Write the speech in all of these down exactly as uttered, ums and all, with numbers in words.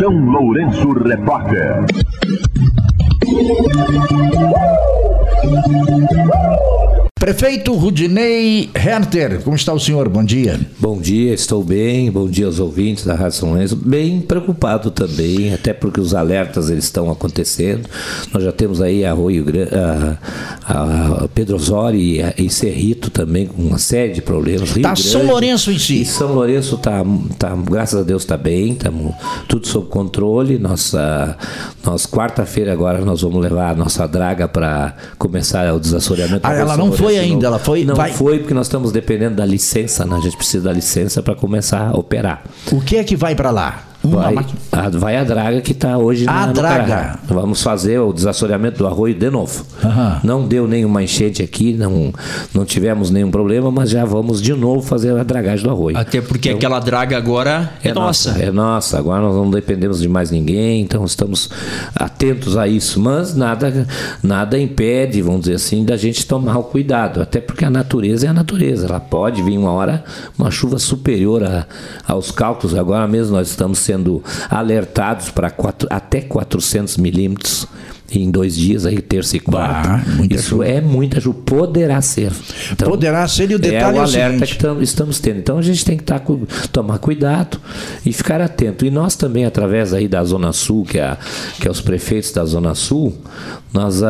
São Lourenço Repórter. Prefeito Rudinei Herter, como está o senhor? Bom dia. Bom dia, estou bem. Bom dia aos ouvintes da Rádio São Lourenço. Bem preocupado também, até porque os alertas eles estão acontecendo. Nós já temos aí Arroio Grande, a, a Pedro Osório e, a, e Cerrito também com uma série de problemas. Está São Lourenço em si. E São Lourenço está, tá, graças a Deus, está bem, estamos tudo sob controle. Nossa, nós quarta-feira agora nós vamos levar a nossa draga para começar o desassoreamento. Ah, ela não foi ainda, ela foi... Não vai... foi porque nós estamos dependendo da licença, né? A gente precisa da licença para começar a operar. O que é que vai para lá? Vai a, vai a draga que está hoje a na, draga. No Vamos fazer o desassoreamento do arroio de novo. Uhum. Não deu nenhuma enchente aqui, não, não tivemos nenhum problema, mas já vamos de novo fazer a dragagem do arroio. Até porque então, aquela draga agora é, é nossa. nossa. É nossa, agora nós não dependemos de mais ninguém, então estamos atentos a isso. Mas nada, nada impede, vamos dizer assim, da gente tomar o cuidado. Até porque a natureza é a natureza. Ela pode vir uma hora, uma chuva superior a, aos cálculos. Agora mesmo nós estamos sendo alertados para quatro, até quatrocentos milímetros em dois dias, aí terça e quarta. Bah, Isso chuva. é muita chuva. Poderá ser. Então, Poderá ser, e o detalhe é o, é o alerta seguinte. que tam, estamos tendo. Então a gente tem que tá, tomar cuidado e ficar atento. E nós também, através aí da Zona Sul, que é, que é os prefeitos da Zona Sul, nós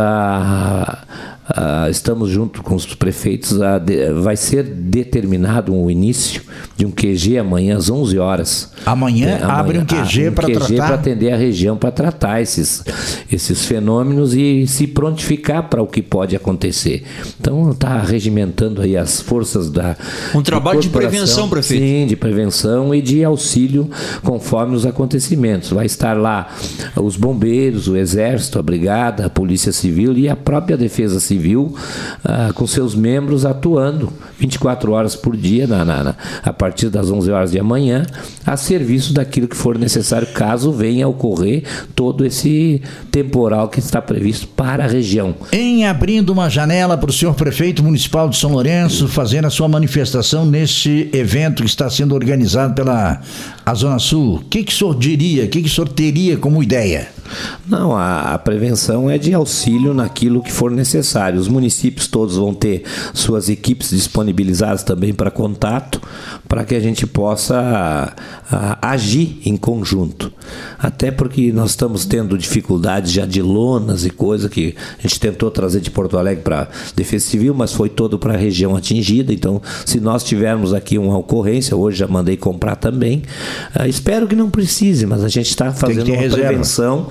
a, a, estamos junto com os prefeitos, a, de, vai ser determinado o início de um Q G amanhã às onze horas. Amanhã, é, amanhã abre um Q G um para tratar? para atender a região, para tratar esses, esses fenômenos e se prontificar para o que pode acontecer. Então está regimentando aí as forças da... Um trabalho de prevenção, prefeito. Sim, de prevenção e de auxílio conforme os acontecimentos. Vai estar lá os bombeiros, o Exército, a Brigada, a Polícia Civil e a própria Defesa Civil ah, com seus membros atuando vinte e quatro horas por dia, na, na, na, a partir das onze horas de amanhã, a serviço daquilo que for necessário, caso venha a ocorrer todo esse temporal que está previsto para a região. Em abrindo uma janela para o senhor prefeito municipal de São Lourenço fazer a sua manifestação neste evento que está sendo organizado pela a Zona Sul, o que, que o senhor diria, o que, que o senhor teria como ideia? Não, a, a prevenção é de auxílio naquilo que for necessário. Os municípios todos vão ter suas equipes disponibilizadas também para contato, para que a gente possa a, a, agir em conjunto. Até porque nós estamos tendo dificuldades já de lonas e coisa que a gente tentou trazer de Porto Alegre para a Defesa Civil, mas foi todo para a região atingida. Então, se nós tivermos aqui uma ocorrência, hoje já mandei comprar também. Uh, espero que não precise, mas a gente está fazendo uma reserva. prevenção.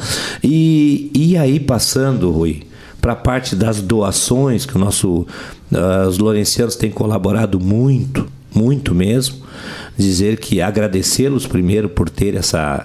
E, e aí, passando, Rui, para a parte das doações, que o nosso, uh, os lourencianos têm colaborado muito, muito mesmo, dizer que agradecê-los primeiro por ter essa,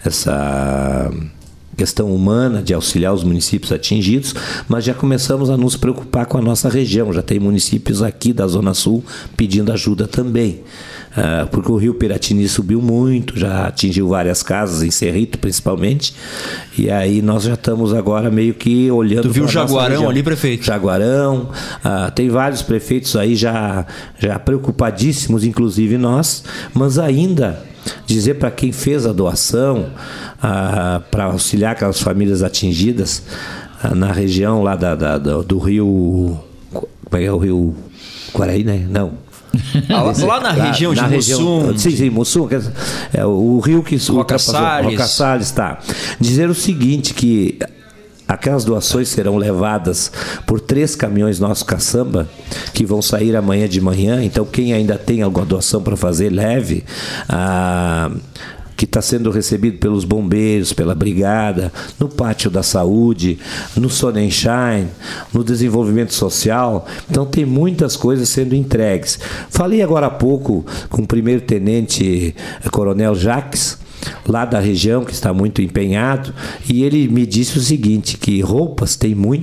essa questão humana de auxiliar os municípios atingidos, mas já começamos a nos preocupar com a nossa região. Já tem municípios aqui da Zona Sul pedindo ajuda também. Uh, porque o rio Piratini subiu muito, já atingiu várias casas, em Cerrito principalmente, e aí nós já estamos agora meio que olhando. Tu viu o Jaguarão ali, prefeito? Jaguarão, uh, tem vários prefeitos aí já, já preocupadíssimos, inclusive nós, mas ainda dizer para quem fez a doação, uh, para auxiliar aquelas famílias atingidas uh, na região lá da, da, da, do rio. Como é, é o rio Quaraí, né? Não. Ah, lá, lá na região na, de na Mussum. Região, sim, sim, Mussum, é, o rio que Roca Salles. Roca Salles, tá. Dizer o seguinte, que aquelas doações serão levadas por três caminhões nossos caçamba, que vão sair amanhã de manhã. Então, quem ainda tem alguma doação para fazer, leve. A... que está sendo recebido pelos bombeiros, pela brigada, no pátio da saúde, no Sonnenschein, no desenvolvimento social. Então tem muitas coisas sendo entregues. Falei agora há pouco com o primeiro-tenente Coronel Jacques, lá da região, que está muito empenhado, e ele me disse o seguinte, que roupas tem muito,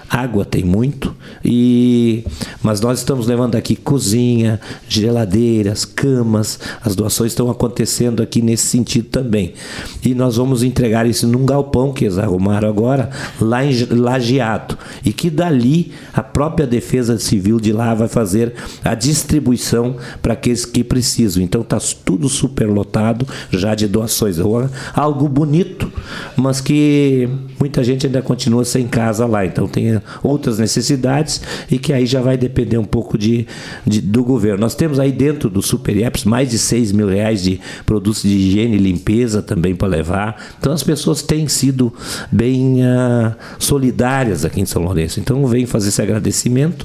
água tem muito, e, mas nós estamos levando aqui cozinha, geladeiras, camas, as doações estão acontecendo aqui nesse sentido também. E nós vamos entregar isso num galpão que eles arrumaram agora, lá em Lajeado, e que dali a própria Defesa Civil de lá vai fazer a distribuição para aqueles que precisam. Então está tudo superlotado já de doações. Algo bonito, mas que muita gente ainda continua sem casa lá. Então tem outras necessidades e que aí já vai depender um pouco de, de, do governo. Nós temos aí dentro do Super I E P S mais de seis mil reais de produtos de higiene e limpeza também para levar. Então as pessoas têm sido bem uh, solidárias aqui em São Lourenço. Então vem fazer esse agradecimento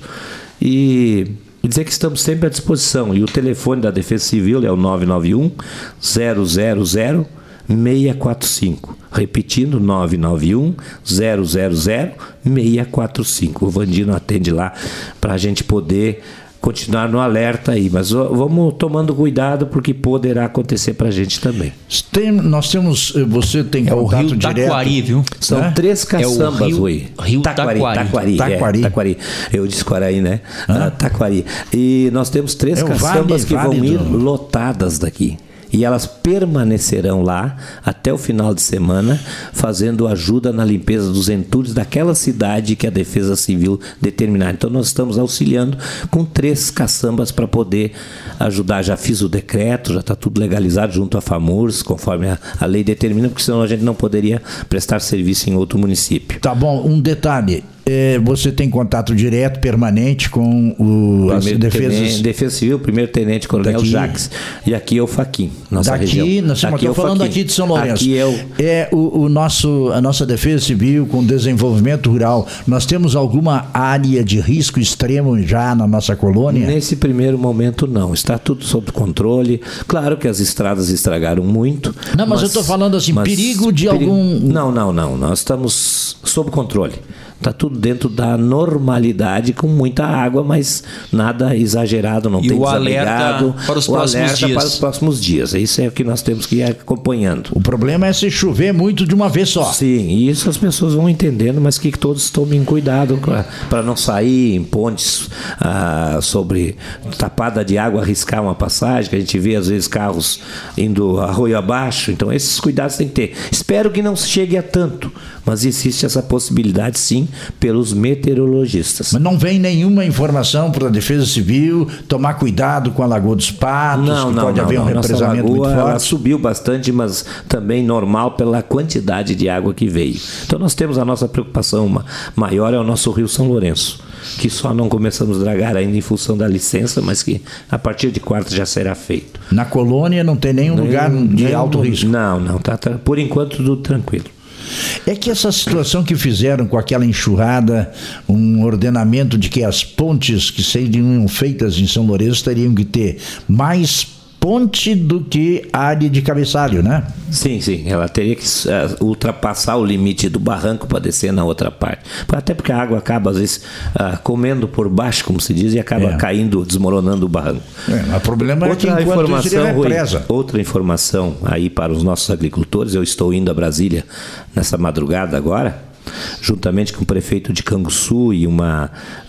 e dizer que estamos sempre à disposição. E o telefone da Defesa Civil é o nove nove um, zero zero zero, seis quatro cinco. Repetindo, nove nove um, zero zero zero, seis quatro cinco. O Vandino atende lá para a gente poder continuar no alerta aí, mas vamos tomando cuidado porque poderá acontecer para a gente também. Tem, nós temos, você tem é contato o Rio direto? Taquari, viu? São é? três caçambas, é o Rio, Rio Taquari, Taquari. Taquari, Taquari. É, Taquari. Eu disse Quaraí, né? Ah, Taquari. E nós temos três é caçambas vale, que vale vão ir do... lotadas daqui. E elas permanecerão lá até o final de semana, fazendo ajuda na limpeza dos entulhos daquela cidade que a Defesa Civil determinar. Então nós estamos auxiliando com três caçambas para poder ajudar. Já fiz o decreto, já está tudo legalizado junto à FAMURS, conforme a, a lei determina, porque senão a gente não poderia prestar serviço em outro município. Tá bom, um detalhe. É, você tem contato direto, permanente com o as defesas... Defesa Civil, primeiro tenente coronel daqui, Jacques. E aqui é o Faquim, nossa daqui, região. Nós estamos aqui é falando Faquim. aqui de São Lourenço. Aqui é, o... é o, o nosso, a nossa Defesa Civil com desenvolvimento rural. Nós temos alguma área de risco extremo já na nossa colônia? Nesse primeiro momento não, está tudo sob controle. Claro que as estradas estragaram muito. Não, mas, mas eu estou falando assim, perigo de perigo... algum... Não, não, não, nós estamos sob controle. Está tudo dentro da normalidade, com muita água, mas nada exagerado, não e tem o desaligado. Alerta para os o próximos alerta dias. para os próximos dias. Isso é o que nós temos que ir acompanhando. O problema é se chover muito de uma vez só. Sim, e isso as pessoas vão entendendo, mas que todos tomem cuidado para não sair em pontes ah, sobre tapada de água, arriscar uma passagem, que a gente vê às vezes carros indo arroio abaixo. Então esses cuidados tem que ter. Espero que não chegue a tanto, mas existe essa possibilidade sim, pelos meteorologistas. Mas não vem nenhuma informação para a Defesa Civil tomar cuidado com a Lagoa dos Patos, não, que não, pode não, haver não. um represamento Nossa lagoa, muito forte? Ela subiu bastante, mas também normal pela quantidade de água que veio. Então nós temos a nossa preocupação maior é o nosso Rio São Lourenço, que só não começamos a dragar ainda em função da licença, mas que a partir de quarta já será feito. Na colônia não tem nenhum nem, lugar de nem, alto risco? Não, não, tá, tá, por enquanto tudo tranquilo. É que essa situação que fizeram com aquela enxurrada, um ordenamento de que as pontes que seriam feitas em São Lourenço teriam que ter mais ponte do que área de cabeçalho, né? Sim, sim. Ela teria que uh, ultrapassar o limite do barranco para descer na outra parte. Até porque a água acaba, às vezes, uh, comendo por baixo, como se diz, e acaba é. caindo, desmoronando o barranco. É, o problema outra é que informação, Rui, outra informação aí para os nossos agricultores, eu estou indo a Brasília nessa madrugada agora, juntamente com o prefeito de Canguçu e, uma,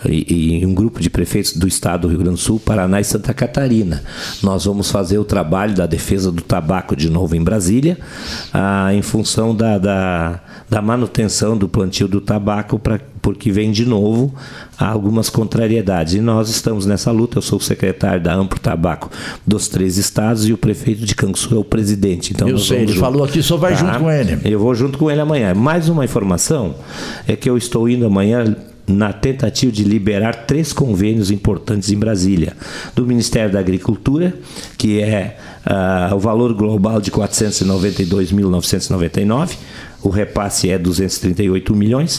e, e um grupo de prefeitos do estado do Rio Grande do Sul, Paraná e Santa Catarina. Nós vamos fazer o trabalho da defesa do tabaco de novo em Brasília, ah, em função da, da, da manutenção do plantio do tabaco, pra, porque vem de novo algumas contrariedades. E nós estamos nessa luta. Eu sou o secretário da Ampro Tabaco dos três estados e o prefeito de Canguçu é o presidente. Então, eu sei, ele junto. falou aqui, só vai tá? junto com ele. Eu vou junto com ele amanhã. Mais uma informação é que eu estou indo amanhã na tentativa de liberar três convênios importantes em Brasília. Do Ministério da Agricultura, que é uh, o valor global de quatrocentos e noventa e dois mil novecentos e noventa e nove, o repasse é duzentos e trinta e oito milhões,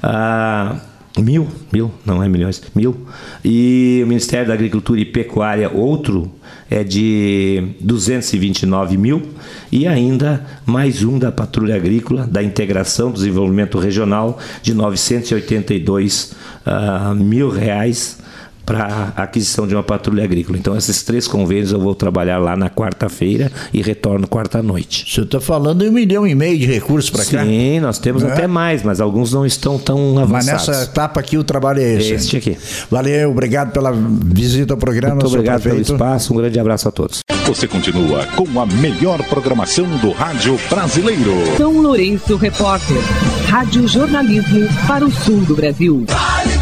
uh, mil, mil, não é milhões, mil, e o Ministério da Agricultura e Pecuária, outro, é de duzentos e vinte e nove mil, e ainda mais um da Patrulha Agrícola, da Integração do Desenvolvimento Regional, de novecentos e oitenta e dois uh, mil reais, para a aquisição de uma patrulha agrícola. Então, esses três convênios eu vou trabalhar lá na quarta-feira e retorno quarta-noite. O senhor está falando em um milhão e meio de recursos para cá? Sim, nós temos é. até mais, mas alguns não estão tão avançados. Mas nessa etapa aqui o trabalho é esse. Este aqui. Valeu, obrigado pela visita ao programa. Muito obrigado pelo espaço, um grande abraço a todos. Você continua com a melhor programação do rádio brasileiro. São Lourenço Repórter, rádio jornalismo para o sul do Brasil.